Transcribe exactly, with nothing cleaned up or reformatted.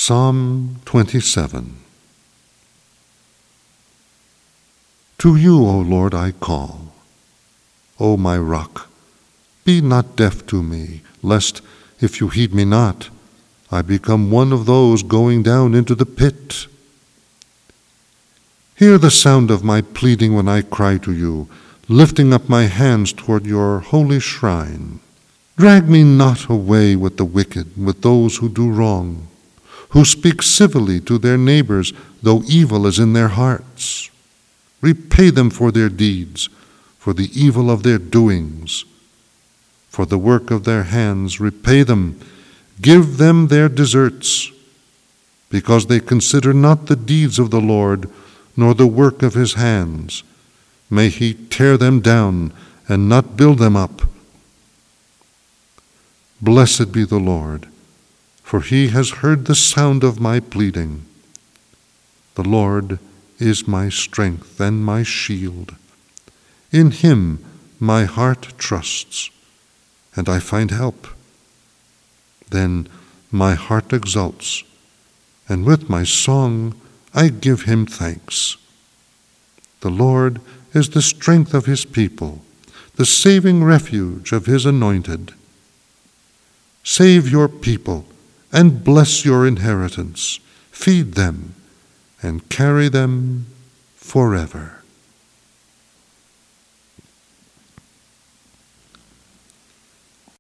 Psalm twenty-seven. To you, O Lord, I call. O my rock, be not deaf to me, lest, if you heed me not, I become one of those going down into the pit. Hear the sound of my pleading when I cry to you, lifting up my hands toward your holy shrine. Drag me not away with the wicked, with those who do wrong, who speak civilly to their neighbors, though evil is in their hearts. Repay them for their deeds, for the evil of their doings. For the work of their hands, repay them. Give them their deserts, because they consider not the deeds of the Lord, nor the work of his hands. May he tear them down and not build them up. Blessed be the Lord, for he has heard the sound of my pleading. The Lord is my strength and my shield. In him my heart trusts, and I find help. Then my heart exults, and with my song I give him thanks. The Lord is the strength of his people, the saving refuge of his anointed. Save your people and bless your inheritance. Feed them and carry them forever.